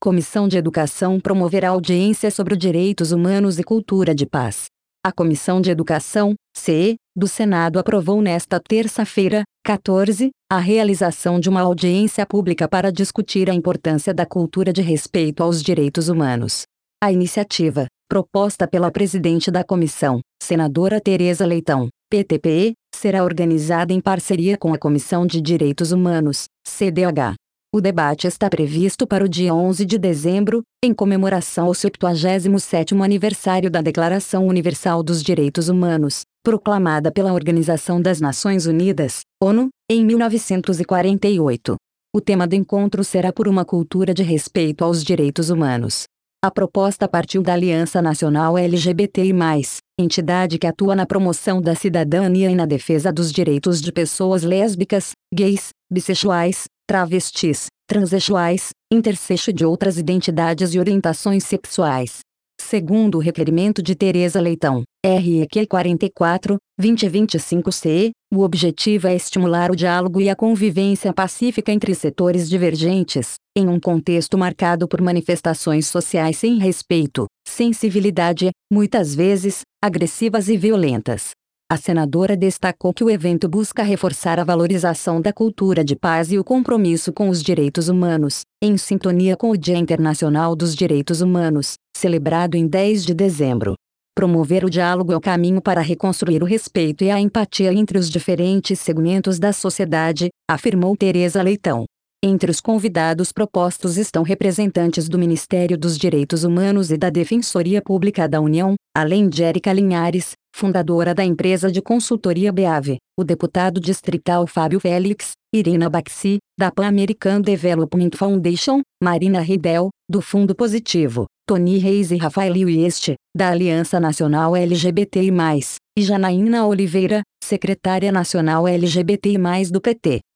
Comissão de Educação promoverá audiência sobre direitos humanos e cultura de paz. A Comissão de Educação, CE, do Senado aprovou nesta terça-feira, 14, a realização de uma audiência pública para discutir a importância da cultura de respeito aos direitos humanos. A iniciativa, proposta pela presidente da comissão, senadora Tereza Leitão, PTP, será organizada em parceria com a Comissão de Direitos Humanos, CDH. O debate está previsto para o dia 11 de dezembro, em comemoração ao 77º aniversário da Declaração Universal dos Direitos Humanos, proclamada pela Organização das Nações Unidas, ONU, em 1948. O tema do encontro será por uma cultura de respeito aos direitos humanos. A proposta partiu da Aliança Nacional LGBTI+, entidade que atua na promoção da cidadania e na defesa dos direitos de pessoas lésbicas, gays, bissexuais, travestis, transexuais, intersexo e de outras identidades e orientações sexuais. Segundo o requerimento de Tereza Leitão, REQ 44, 2025-CE, o objetivo é estimular o diálogo e a convivência pacífica entre setores divergentes, em um contexto marcado por manifestações sociais sem respeito, sem civilidade, muitas vezes, agressivas e violentas. A senadora destacou que o evento busca reforçar a valorização da cultura de paz e o compromisso com os direitos humanos, em sintonia com o Dia Internacional dos Direitos Humanos, celebrado em 10 de dezembro. Promover o diálogo é o caminho para reconstruir o respeito e a empatia entre os diferentes segmentos da sociedade, afirmou Tereza Leitão. Entre os convidados propostos estão representantes do Ministério dos Direitos Humanos e da Defensoria Pública da União, além de Érica Linhares, fundadora da empresa de consultoria BEAV, o deputado distrital Fábio Félix, Irina Baxi, da Pan American Development Foundation, Marina Ridel, do Fundo Positivo, Tony Reis e Rafael Wiest, da Aliança Nacional LGBTI+, e Janaína Oliveira, secretária nacional LGBTI+, do PT.